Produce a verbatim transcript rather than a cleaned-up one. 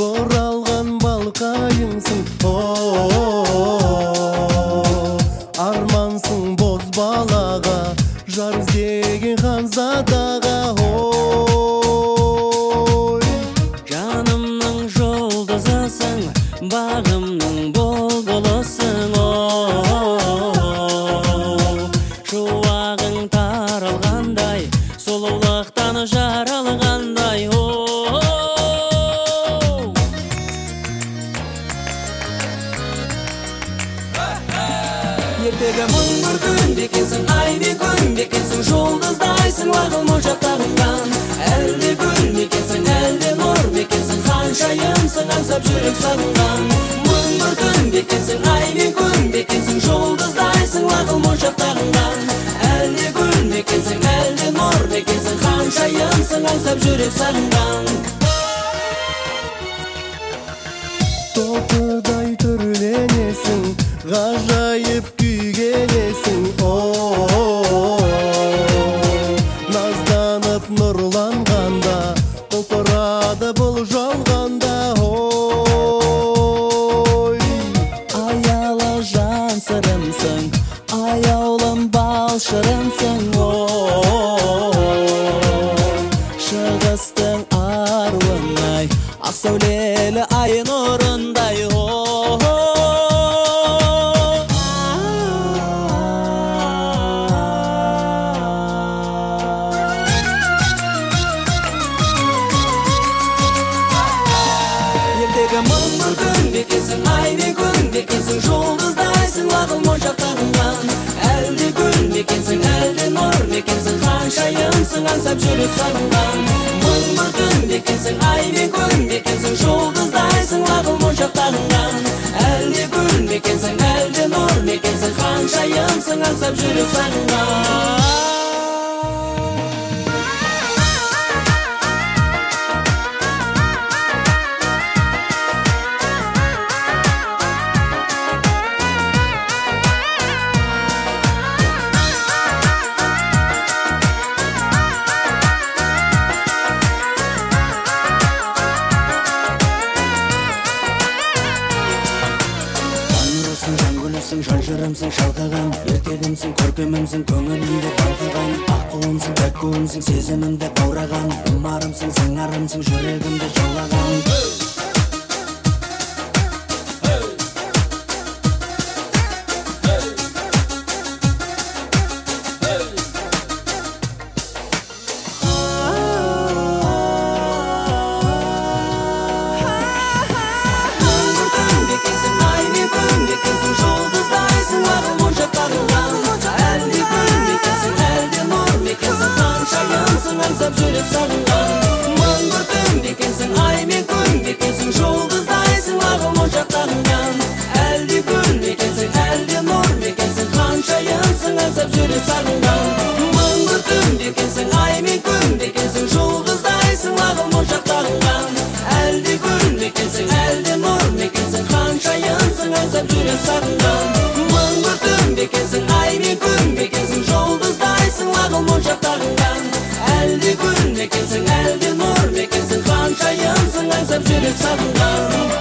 боралған балқайыңсың, армансың боз балаға, жар іздеген ханзадаға. Жанымның жұлдызысың, бағымның бұлбұлысың, шуағың таралғандай, сұлулықтан жаралғандай. Ертегі мың бір күн бекенсің, ай бе күн бекенсің, жұлдыздайсың лағыл мұжақтағыңнан. Әлде гүл мекенсің, әлде нұр мекенсің, ханшайымсың аңсап жүрек сағынған. Мың бір күн бекенсің, ай бе күн бекенсің, жұлдыздайсың лағыл мұжақтағыңнан. Әлде гүл мекенсің, әлде нұр мекенсің, ханшайымсың аңсап жүрек сағынған. Толқыдай түрленесің, ғажайып күйгенесің, назданып нұрланғанда, құлпырады бұл жалғанда. Аялы жан сырымсың, аяулым бал шырымсың, шығыстың аруынай, ақ сәулелі ай нұрындай. Мың бір күн бекенсің, ай бе күн бекенсің, жұлдыздайсың лағыл мұжақтағыңнан. Әлде гүл мекенсің, әлде нұр мекенсің, ханшайымсың аңсап жүрек сағынған. Мың бір күн бекенсің, ай бе күн бекенсің, жұлдыздайсың лағыл мұжақтағыңнан. Әлде гүл мекенсің, әлде нұр мекенсің, ханшайымсың аңсап жүрек сағынған. Жан жырымсың, шалқыған ертегімсің, көркемімсің, көңілімде балқыған. Аққуымсың, бәккуымсың, сезімімде баураған. Ұмарымсың, сыңарымсың, жүрегімде жаулаған. Аңсап жүрек сағынған. Мың бір күн бекенсің, ай мен күн бекенсің, жұлдыздайсың лағыл мұжақтағыңнан. Әлде гүл мекенсің, әлде нұр мекенсің, ханшайымсың аңсап жүрек сағынған. Мың бір күн бекенсің, ай мен күн бекенсің, жұлдыздайсың лағыл мұжақтағыңнан. Әлде гүл мекенсің, әлде нұр мекенсің, ханшайымсың аңсап жүрек сағынған. Мың бір күн бекенсің, ай мен күн бекенсің, жұлдыздайсың лағыл мұжақтағыңнан. Әлде гүл мекенсің, әлде нұр мекенсің, ханшайымсың аңсап жүрек сағынған.